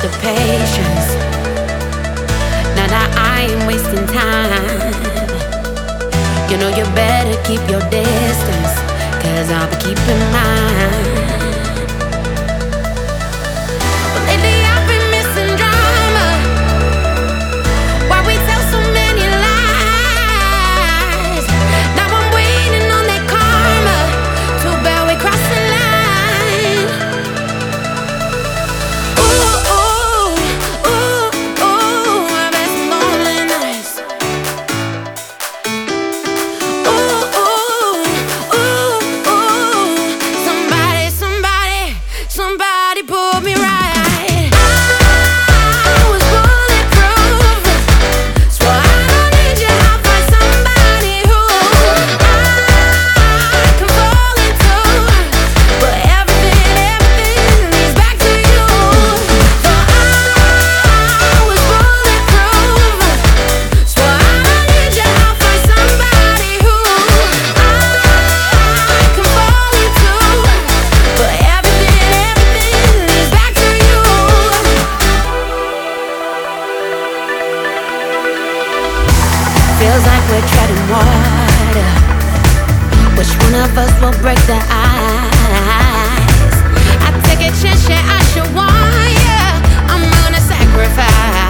the patience. Now I ain't wasting time. You know you better keep your distance, 'cause I'll be keeping mine. But lately I've been missing drama. Why we tell so many lies? Now I'm waiting on that karma. Too bad we crossed the line. Ooh, ooh, ooh, ooh, I've had some lonely nights. Ooh, ooh, ooh, ooh, somebody put me right. I was bulletproof, swore I don't need you. I'll find somebody who I can fall into, but everything leads back to you. Thought I was bulletproof, swore I don't need you. I'll find somebody who I can fall into, but everything leads back to you. Feels like we're treading water. Which one of us will break the ice? I take a chance, yeah, I should warn ya. I'm gonna sacrifice.